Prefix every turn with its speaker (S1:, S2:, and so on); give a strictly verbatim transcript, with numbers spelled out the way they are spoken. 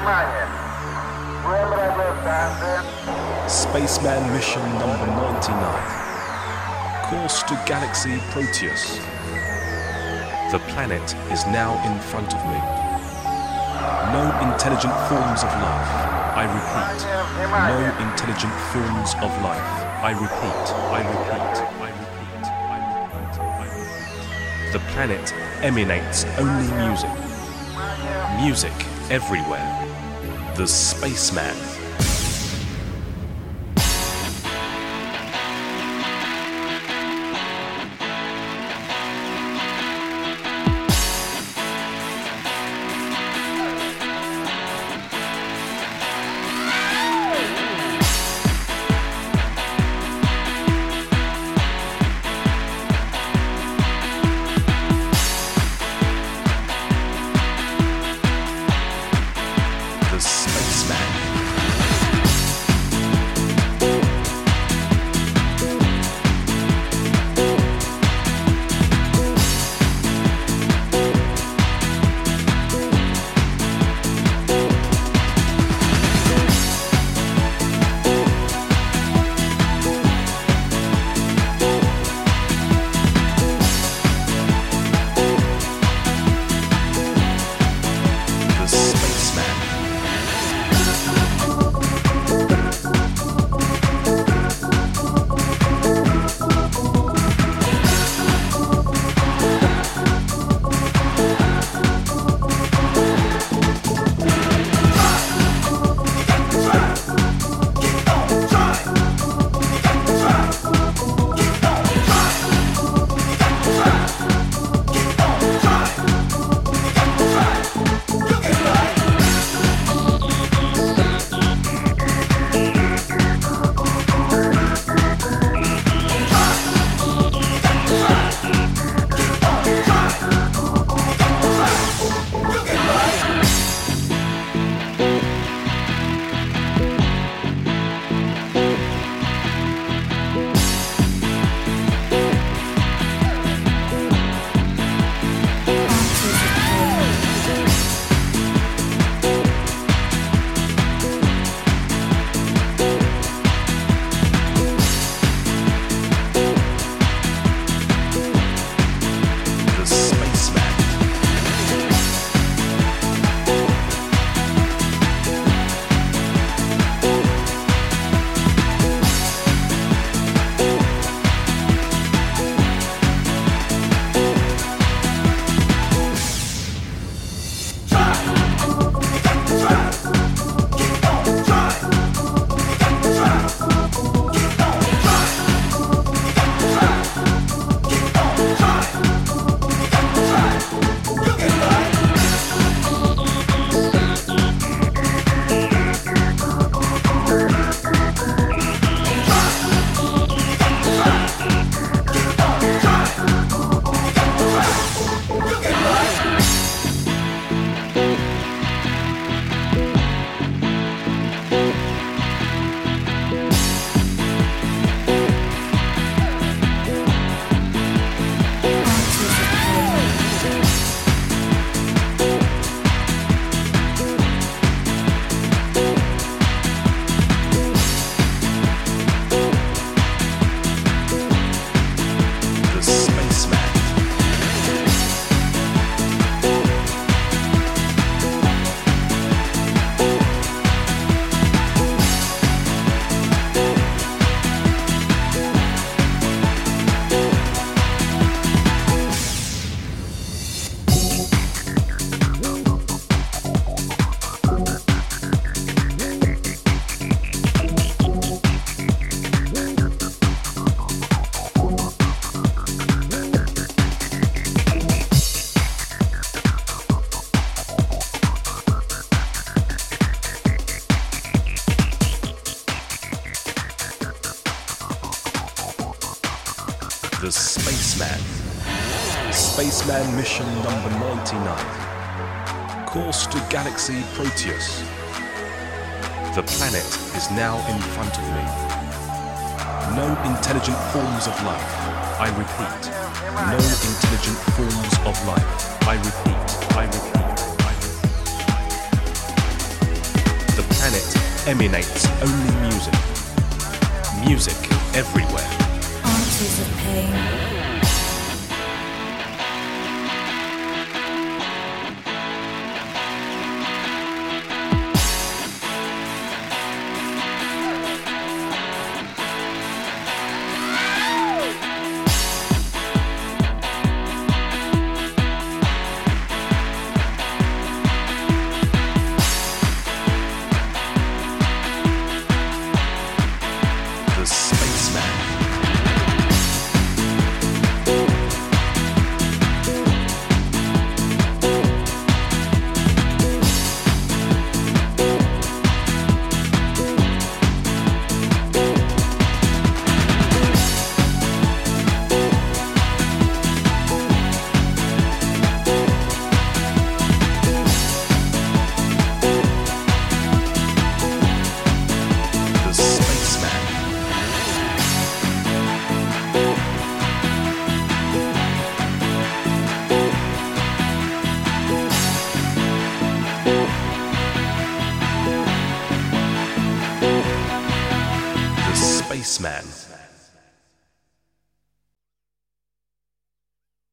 S1: Spaceman mission number ninety-nine. Course to Galaxy Proteus. The planet is now in front of me. No intelligent forms of life. I repeat. No intelligent forms of life. I repeat. I repeat. I repeat. I repeat. I repeat. The planet emanates only music. Music everywhere. The Spaceman. The Spaceman. Spaceman mission number ninety-nine. Course to Galaxy Proteus. The planet is now in front of me. No intelligent forms of life. I repeat. No intelligent forms of life. I repeat. I repeat. I repeat. emanates only music. Music everywhere.
S2: Arches of pain.
S1: Spaceman.